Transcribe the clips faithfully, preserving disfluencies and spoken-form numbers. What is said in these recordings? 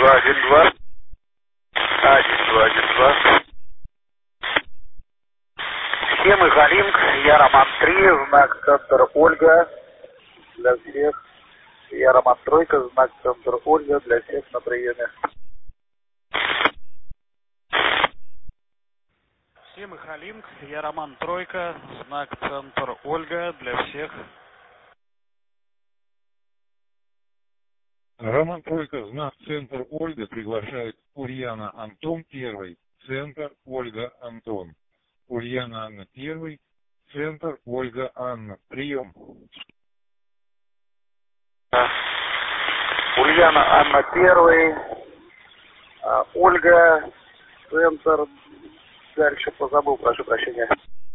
два один два. один два один два. Схемы Халинг, я Роман три, знак центр Ольга для всех. Я Роман Тройка, знак центр Ольга для всех на приеме. Схемы Халинг, я Роман Тройка, знак центр Ольга для всех. Роман Тройка, знак центр Ольга, приглашает Ульяна Антон первый, центр Ольга Антон. Ульяна Анна первый, центр Ольга Анна. Прием. Ульяна Анна первый, Ольга, центр, дальше позабыл, прошу прощения.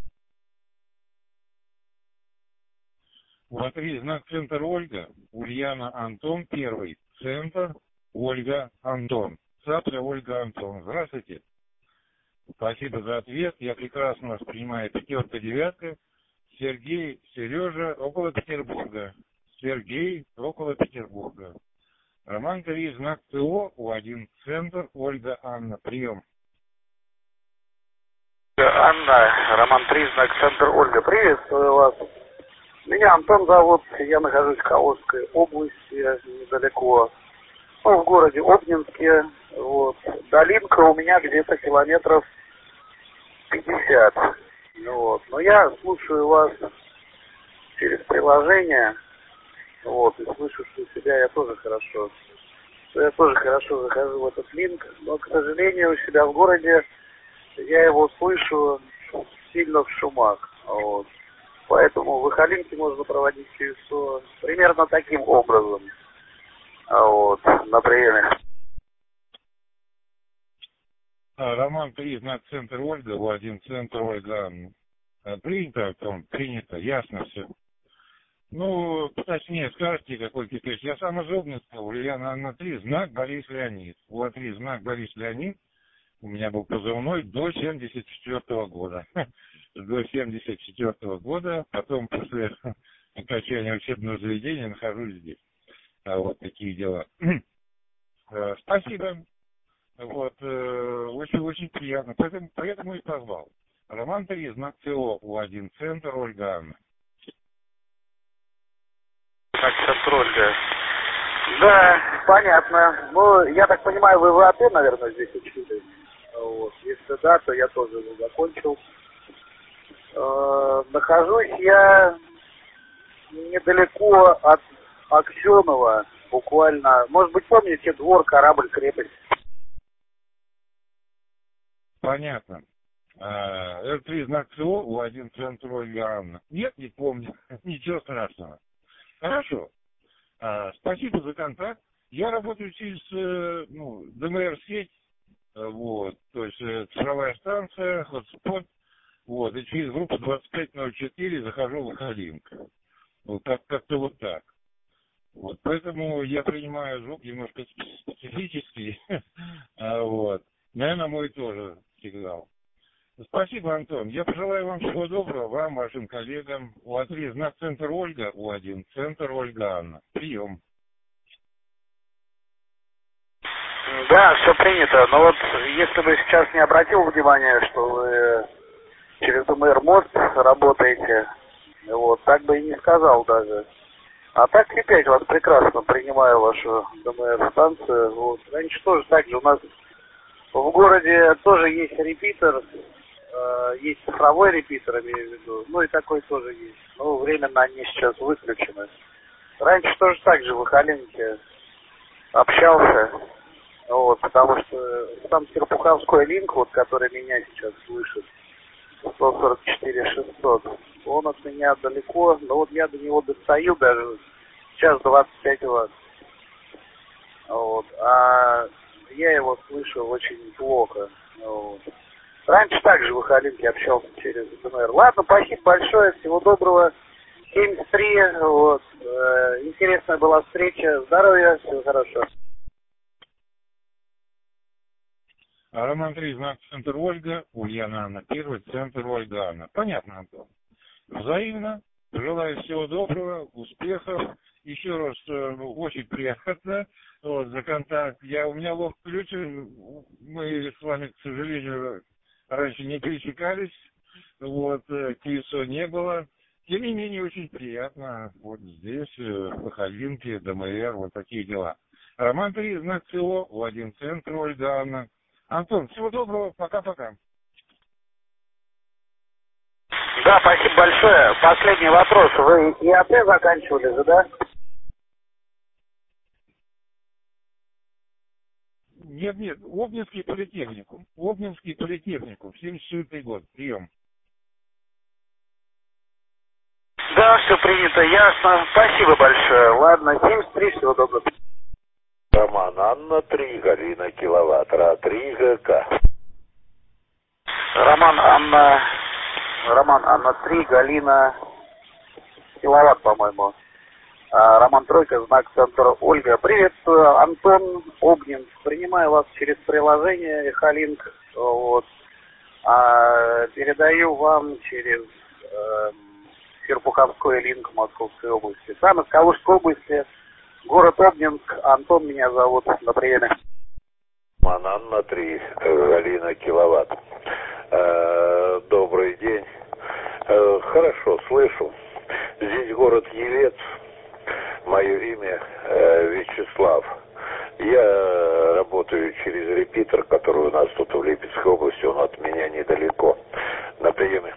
Смотри, знак центр Ольга, Ульяна Антон первый, центр Ольга Антон. Завтра Ольга Антон. Здравствуйте. Спасибо за ответ. Я прекрасно воспринимаю пятерка, девятка. Сергей, Сережа, около Петербурга. Сергей, около Петербурга. Роман три, знак ТО, У один, центр, Ольга Анна. Прием. Анна, Роман три, знак центр Ольга. Приветствую вас. Меня Антон зовут. Я нахожусь в Калужской области, недалеко. Ну, в городе Обнинске. Вот. Долинка у меня где-то километров пятьдесят. Вот. Но я слушаю вас через приложение. Вот. И слышу, что себя я тоже хорошо. Что я тоже хорошо захожу в этот линк. Но, к сожалению, у себя в городе я его слышу сильно в шумах. Вот. Поэтому выхолинки можно проводить через СО примерно таким образом. Вот. На приеме. Роман три, знак центр Ольга, У один, центр Ольга Анна. Принято, Антон, принято, ясно все. Ну, точнее, скажите, какой кипиш. Я сам из Обнинска, Ульяна Анна три, знак Борис Леонид. У три, знак Борис Леонид. У меня был позывной до семьдесят четвёртого года. До семьдесят четвёртого года. Потом, после окончания учебного заведения, нахожусь здесь. А вот такие дела. Спасибо. Вот, очень-очень приятно. Поэтому, поэтому и позвал. Роман три, знак ТО, У один, центр Ольга Анна. Так, центр Ольга. Да, понятно. Ну, я так понимаю, вы ВАТ, наверное, здесь учили. Вот. Если да, то я тоже его закончил. Э, нахожусь я недалеко от Аксенова, буквально. Может быть, помните двор, корабль, крепость? Понятно. Эр три, знак ТО, У один, центр Ольга Анна. Нет, не помню. Ничего страшного. Хорошо. Спасибо за контакт. Я работаю через ну, ДМР-сеть. Вот, то есть цифровая станция, хотспот, вот, и через группу двадцать пять ноль четыре захожу в Халинг. Вот так, как-то вот так. Вот, поэтому я принимаю звук немножко специфический, вот. Наверное, мой тоже сигнал. Спасибо, Антон. Я пожелаю вам всего доброго, вам, вашим коллегам. У три, знак центр Ольга, У один, центр Ольга Анна. Прием. Да, все принято. Но вот если бы сейчас не обратил внимания, что вы через ДМР мост работаете, вот, так бы и не сказал даже. А так теперь вас прекрасно принимаю, вашу ДМР-станцию. Вот. Раньше тоже так же у нас в городе тоже есть репитер, э, есть цифровой репитер, имею в виду, ну и такой тоже есть. Но временно они сейчас выключены. Раньше тоже так же в Ихалинке общался. Вот, потому что сам Серпуховской линк, вот, который меня сейчас слышит, сто сорок четыре шестьсот, он от меня далеко, но вот я до него достаю даже сейчас двадцать пять ватт. Вот, а я его слышу очень плохо. Вот. Раньше также в Ихалинке общался через ДМР. Ладно, спасибо большое, всего доброго. семьдесят три, вот, э, интересная была встреча, здоровья, всего хорошего. Роман три, знак центр Ольга, Ульяна Анна первый, центр Ольга Анна. Понятно, Антон. Взаимно. Желаю всего доброго, успехов. Еще раз, ну, очень приятно вот, за контакт. Я, у меня лог включен, мы с вами, к сожалению, раньше не пересекались, вот, КСО не было. Тем не менее, очень приятно. Вот здесь, в Халинке, ДМР, вот такие дела. Роман три, знак СО, у один центр, Ольга Анна. Антон, всего доброго, пока-пока. Да, спасибо большое. Последний вопрос. Вы ИАТ заканчивали же, да? Нет, нет, Обнинский политехникум. Обнинский политехникум, семьдесят четвёртый год, прием. Да, все принято, ясно. Спасибо большое. Ладно, семьдесят три, всего доброго. Роман Анна три, Галина Киловатт, Ра три ГК. Роман Анна, Роман Анна три, Галина Киловатт, по-моему. А, Роман Тройка, знак центра Ольга. Приветствую, Антон Обнин. Принимаю вас через приложение Эхолинк. Вот. А, передаю вам через э, Серпуховской линк Московской области. Сам из Калужской области, город Обнинск. Антон меня зовут. На приеме. Роман Анна три, Галина Киловатт. Э, добрый день. Э, хорошо, слышу. Здесь город Елец. Мое имя э, Вячеслав. Я работаю через репитер, который у нас тут в Липецкой области, он от меня недалеко. На приеме.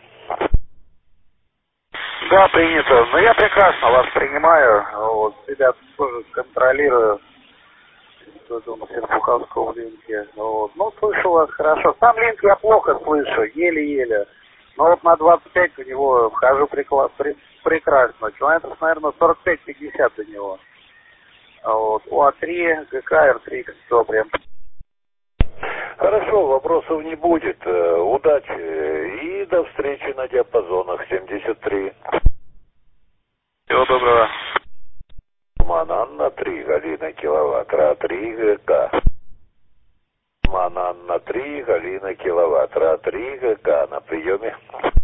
Да, принято. Но я прекрасно вас принимаю. Вот, себя тоже контролирую. Тут у нас в Серпуховском линке. Вот. Ну, слышу вас хорошо. Сам линк я плохо слышу, еле-еле. Но вот на двадцать пять у него вхожу прикла... при... прекрасно. Километров, наверное, сорок пять пятьдесят до него. Вот. УА три, ГК, Р три, все прям. Хорошо, вопросов не будет. Удачи и до встречи на диапазонах семьдесят три. Всего доброго. Роман Анна три, Галина Киловатт, Ра три ГК. Роман Анна три, Галина Киловатт, Ра три ГК. На приеме.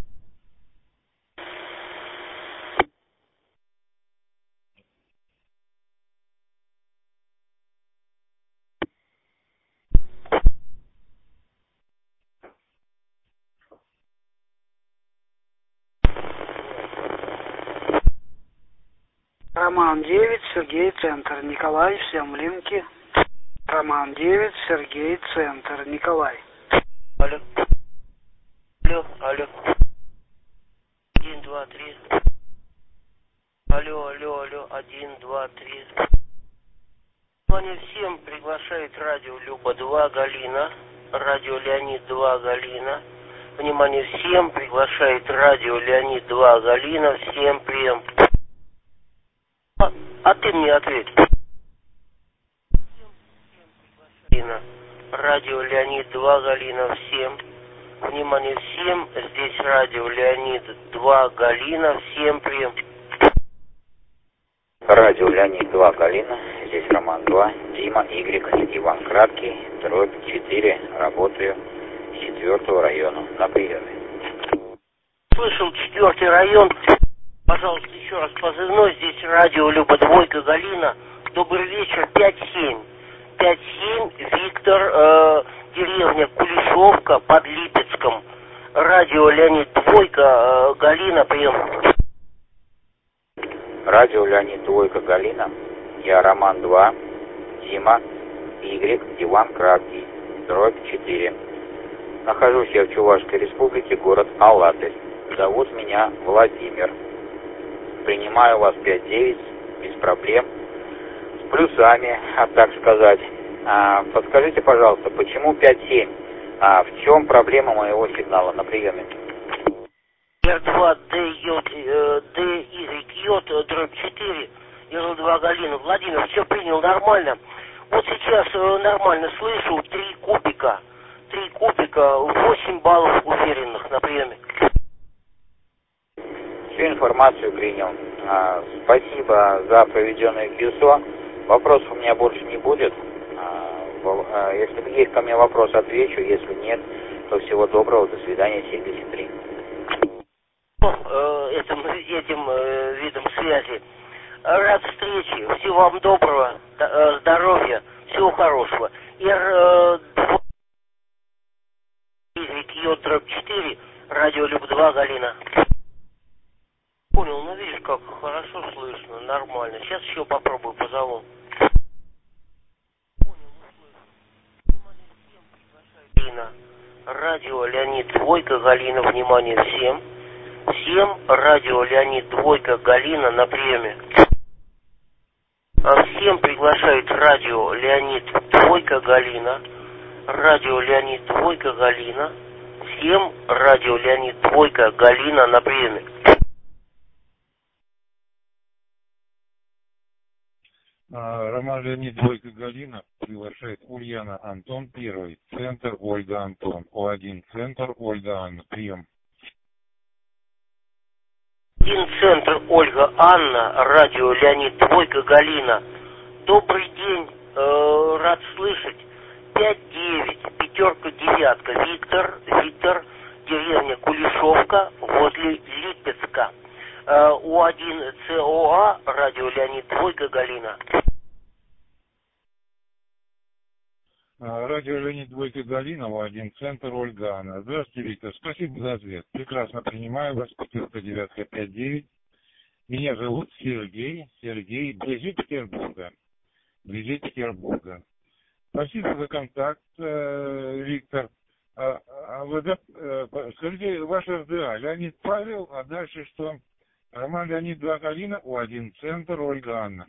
Роман девять, Сергей, Центр, Николай, всем в линке. Роман девять, Сергей, Центр, Николай. Алло. Алло, алло. Один, два, три. Алло, алло, алло. Один, два, три. Внимание всем, приглашает радио Люба два, Галина. Радио Леонид два, Галина. Внимание всем, приглашает радио Леонид два, Галина. Всем прием. А, а ты мне ответь. Галина. Радио Леонид два, Галина. Всем. Внимание всем. Здесь радио Леонид два, Галина. Всем прием. Радио Леонид два, Галина. Здесь Роман два, Дима, Y, Иван Краткий, дробь четыре. Работаю с четвертого района. На приеме. Слышал, четвертый район. Пожалуйста, еще раз позывной. Здесь радио Люба Двойка, Галина. Добрый вечер. пять семь. пять семь. Виктор, э, деревня Кулешовка под Липецком. Радио Леонид Двойка, э, Галина, прием. Радио Леонид Двойка, Галина. Я Роман два, Дима, Y, Иван Краткий, дробь четыре. Нахожусь я в Чувашской республике, город Алатырь. Зовут меня Владимир. Принимаю вас пять девять, без проблем, с плюсами, так сказать. А, подскажите, пожалуйста, почему пять семь? А в чем проблема моего сигнала на приеме? Р два, Д, J, Д, Y, J, дробь четыре, Р два, Галина. Владимир, все принял нормально. Вот сейчас нормально слышу, три кубика. Три кубика, восемь баллов уверенных на приеме. Всю информацию принял. А, спасибо за проведенное КСО. Вопросов у меня больше не будет. А, если есть ко мне вопрос, отвечу. Если нет, то всего доброго. До свидания. семьдесят три. э, этим, этим э, видом связи. Рад встрече. Всего вам доброго, э, здоровья, всего хорошего. Р дробь четыре, радио Люб два, Галина. Понял, ну видишь, как хорошо слышно, нормально. Сейчас еще попробую, позову. Галина. Радио Леонид Двойка, Галина, внимание всем. Всем радио Леонид Двойка, Галина на приеме. Всем приглашает радио Леонид Двойка, Галина. Радио Леонид Двойка, Галина. Всем радио Леонид Двойка, Галина на приеме. Роман Леонид Двойка, Галина приглашает Ульяна Антон первый, центр Ольга Антон, О один, центр Ольга Анна, прием. Один, центр Ольга Анна, радио Леонид Двойка, Галина. Добрый день, э, рад слышать. пять девять, пятерка, девятка, Виктор, Виктор, деревня Кулешовка, возле Липецка. Э, О один ЦОА, радио Леонид Двойка, Галина. Радио Леонид Двойка, Галина, О один, центр Ольга Анна. Здравствуйте, Виктор, спасибо за ответ. Прекрасно принимаю вас, пятерка, девятка, пять девять. Меня зовут Сергей, Сергей, вблизи Петербурга. Вблизи Петербурга. Спасибо за контакт, э, Виктор. А, а вы, э, скажите, ваше РДА, Леонид Павел, а дальше что? Роман Леонид два, Галина, О один, центр Ольга Анна.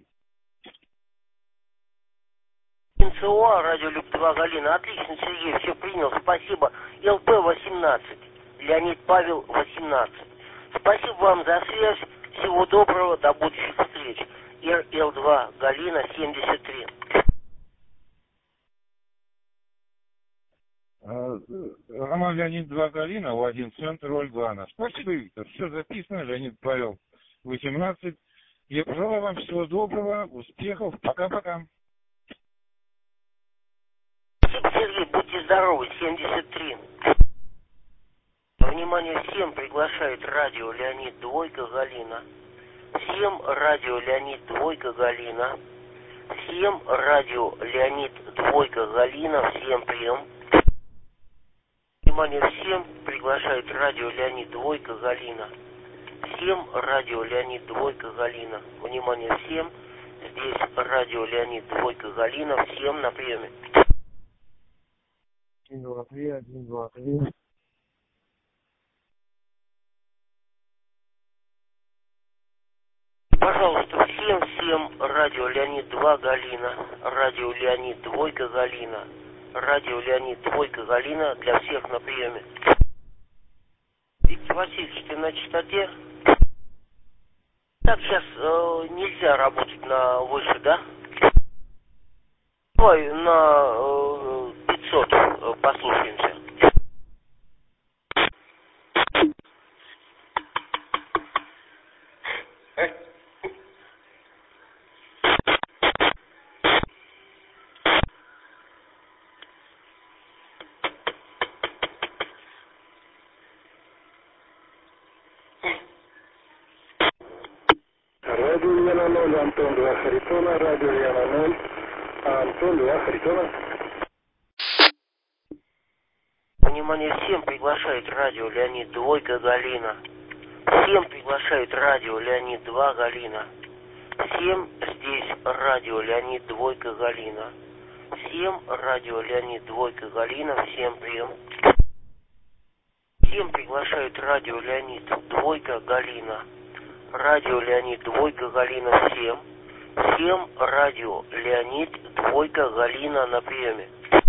НЦОА, радио Люб два, Галина. Отлично, Сергей, все принял, спасибо. ЛП восемнадцать, Леонид Павел восемнадцать. Спасибо вам за связь, всего доброго, до будущих встреч. Р Л два, Галина, семьдесят три. Роман Леонид два, Галина, О один, центр Ольга Анна. Спасибо, Виктор, все записано, Леонид Павел восемнадцать. Я пожелаю вам всего доброго, успехов, пока-пока. Сергей, будьте здоровы, семьдесят три. Внимание всем, приглашает радио Леонид Двойка, Галина. Всем радио Леонид Двойка, Галина. Всем радио Леонид Двойка, Галина, всем прием. Внимание всем, приглашает радио Леонид Двойка, Галина. Всем радио Леонид Двойка, Галина. Внимание всем, здесь радио Леонид Двойка, Галина, всем на приеме. один, два, три, один, два, три. Пожалуйста, всем-всем радио Леонид два, Галина. Радио Леонид Двойка, Галина. Радио Леонид Двойка, Галина, для всех на приеме. Виктор Васильевич, ты на частоте? Так, сейчас э, нельзя работать на выше, да? Давай на э, пятьсот э, послушаемся. Радио Ульяна ноль, Антон два, Харитона, радио Ульяна ноль, Антон два, Харитона. Внимание всем, приглашает радио Леонид Двойка, Галина. Всем приглашает радио Леонид два, Галина. Всем здесь радио Леонид Двойка, Галина. Всем радио Леонид Двойка, Галина, всем прием. Всем приглашает радио Леонид Двойка, Галина. Радио Леонид Двойка, Галина, всем. Всем радио Леонид Двойка, Галина на приеме.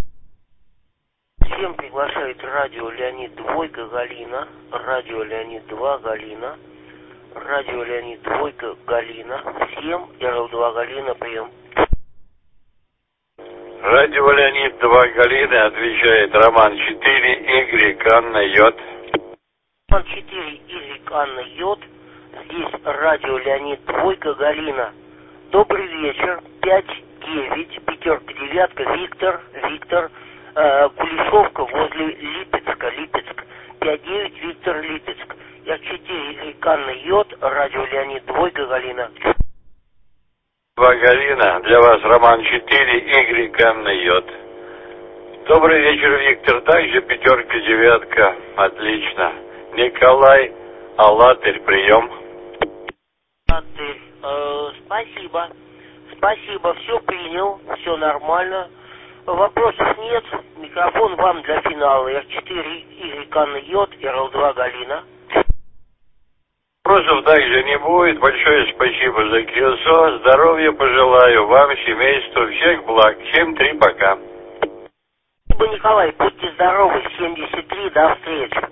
Всем приглашает радио Леонид Двойка, Галина. Радио Леонид два, Галина. Радио Леонид Двойка, Галина. Всем Р два, Галина, прием. Радио Леонид два, Галина, отвечает Роман четыре, Y, Анна, Йод. Роман четыре, Y, Анна, Йод. Здесь радио Леонид Двойка, Галина. Добрый вечер. пять девять, пятерка, девятка, Виктор, Виктор, э, Кулешовка, возле Липецка, Липецк. пять девять, Виктор, Липецк. эр четыре Y Анна Йод, радио Леонид Двойка Галина. Два Галина, для вас Роман четыре, Y Анна Йод. Добрый вечер, Виктор. Также пятерка, девятка. Отлично. Николай, Алатырь, прием. Алатырь, э, спасибо. Спасибо, все принял, все нормально. Вопросов нет. Микрофон вам для финала. эр четыре Y Анна Йод, эр эл два Галина. Вопросов также не будет. Большое спасибо за КИОСО. Здоровья пожелаю вам, семейству, всех благ. семь три, пока. Спасибо, Николай. Будьте здоровы. семьдесят три, до встречи.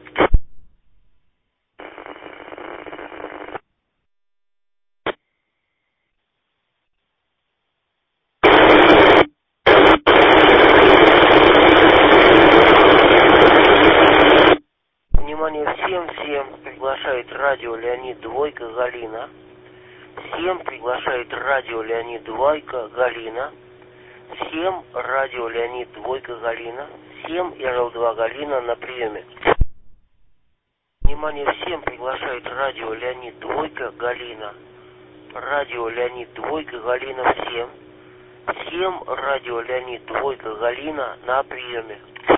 Внимание всем, всем приглашает радио Леонид Двойка Галина. Всем приглашает радио Леонид Двойка Галина. Всем радио Леонид Двойка Галина. Всем эр эл два Галина на приеме. Внимание всем приглашает радио Леонид Двойка Галина. Радио Леонид Двойка Галина всем. Всем радио Леонид Двойка Галина на приеме.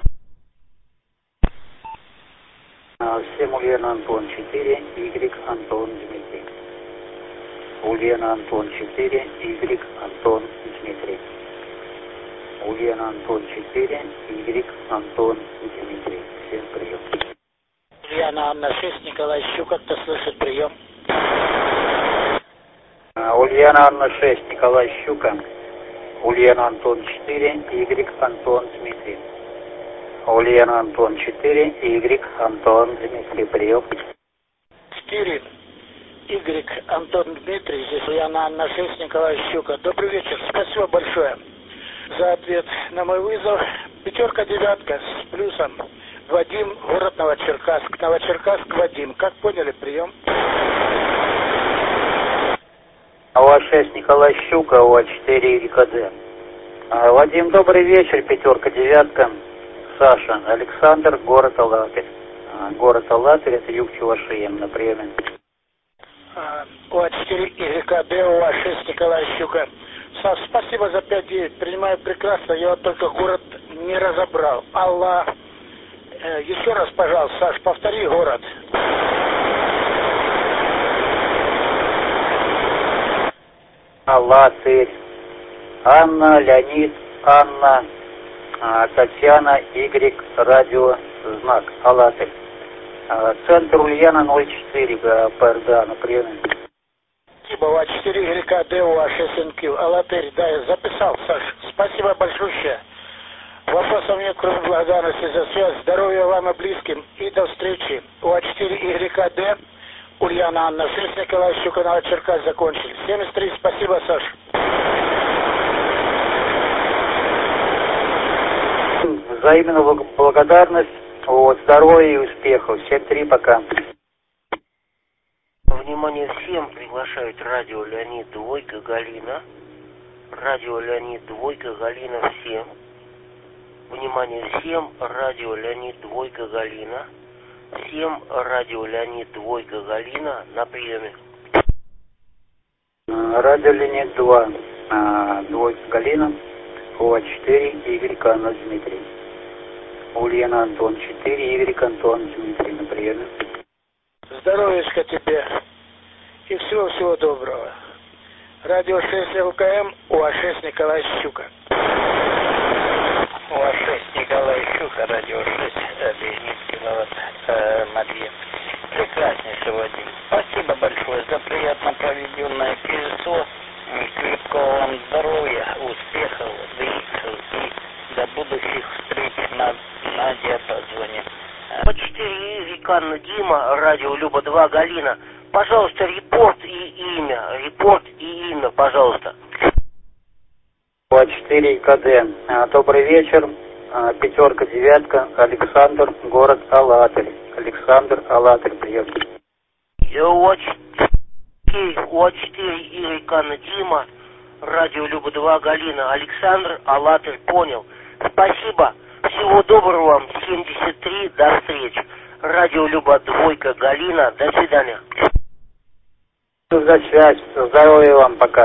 Всем Ульяна Антон четыре, Y Антон Дмитрий. Ульяна Антон четыре, Y Антон Дмитрий. Ульяна Антон четыре, Y Антон Дмитрий. Всем прием. Ульяна Анна шесть, Николай Щука, кто слышит, прием. Ульяна Анна шесть, Николай Щука. Ульяна Антон четыре, Y Антон Дмитрий. Ульяна Антон четыре, Y Антон Дмитрий, прием. четыре, Y Антон Дмитрий, здесь Ульяна Анна шесть, Николай Щука. Добрый вечер, спасибо большое за ответ на мой вызов. Пятерка, девятка с плюсом. Вадим, город Новочеркасск. Новочеркасск, Вадим. Как поняли, прием? ОА шесть, Николай Щука, ОА четыре, ИКД. Вадим, добрый вечер, пятерка, девятка. Саша, Александр, город Алатырь. Город Алатырь, это юг Чувашии, на приеме. ОА четыре, ИКД, ОА шесть, Николай Щука. Саш, спасибо за пять девять, принимаю прекрасно, я вот только город не разобрал. Алла, э, еще раз, пожалуйста, Саш, повтори город. Алатырь. Анна, Леонид, Анна, Татьяна, Y, радио, знак, Алатырь. Центр Ульяна ноль четыре, ПРДА, на приеме. Спасибо, ОА четыре, ИКД, ОА шесть, эн кью, Алатырь, да, я записал, Саш, спасибо большое. Вопросов нет, кроме благодарности за связь, здоровья вам и близким, и до встречи. ОА четыре, ИКД, Ульяна Анна шесть, Николай Щука, Новочеркасск, закончили. семьдесят три, спасибо, Саш. Взаимная благодарность, вот, здоровья и успехов. семь три, пока. Внимание всем приглашают радио Леонид Двойка Галина. Радио Леонид Двойка Галина всем. Внимание всем, радио Леонид Двойка Галина. Всем радио Леонид Двойка Галина на приеме. Радио Леонид два, Двойка Галина, ОА четыре, Y Анна Дмитрий. Ульяна Антон четыре, Y Антон Дмитрий на приеме. Здоровьечка тебе и всего-всего доброго. Радио шесть эл ка эм, ОА шесть, Николай Щука. ОА шесть, Николай Щука, радио шесть, Леонид Киловатт, э, Матвей. Прекраснейший Вадим. Спасибо большое за приятно проведенное КИОСО. Крепкого вам здоровья, успехов, и до будущих встреч на, на диапазоне. По четыре Виканна Дима, радио Люба два Галина. Пожалуйста, репорт и имя. Репорт и имя, пожалуйста. ОА четыре ИКД. Добрый вечер. Пятерка, девятка. Александр, город Алатырь. Александр, Алатырь, прием. ОА четыре Виканна Дима, радио Люба два Галина. Александр, Алатырь, понял. Спасибо. Всего доброго вам. семьдесят три, до встречи. Радио Люба, двойка, Галина. До свидания. За связь. Здоровья вам, пока.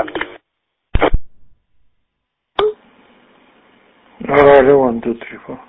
Радио One, two, three, four.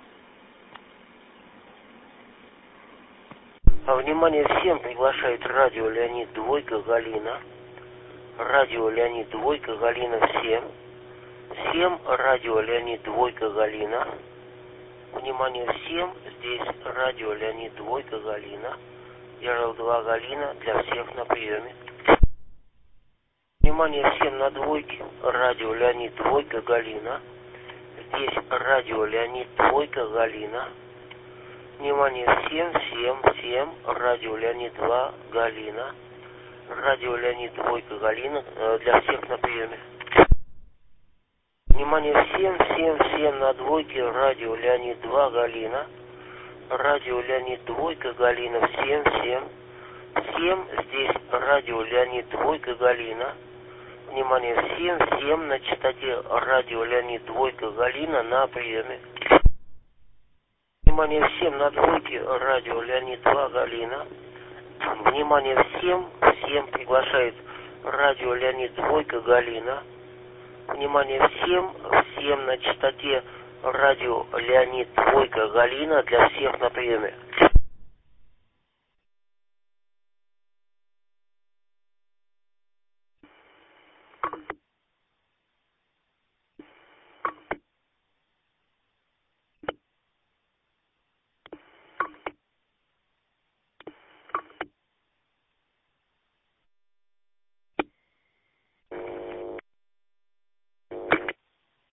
Внимание всем, приглашает радио Леонид, двойка, Галина. Радио Леонид, двойка, Галина, всем. Всем радио Леонид, двойка, Галина. Внимание всем, здесь радио Леонид, двойка, Галина. Ярл два, Галина, для всех на приеме. Внимание всем на двойке, радио Леонид, двойка, Галина. Здесь радио Леонид, двойка, Галина. Внимание всем, всем, всем, радио Леонид два, Галина. Радио Леонид, двойка, Галина, для всех на приеме. Внимание всем, всем, всем на двойке, радио Леонид два, Галина. Радио Леонид, двойка, Галина, всем, всем. Всем здесь радио Леонид, двойка, Галина. Внимание всем, всем на частоте радио Леонид, двойка, Галина на приеме. Внимание всем на двойке, радио Леонид два, Галина. Внимание всем, всем приглашает радио Леонид, двойка, Галина. Внимание всем, всем на частоте радио Леонид, двойка, Галина, для всех на приеме.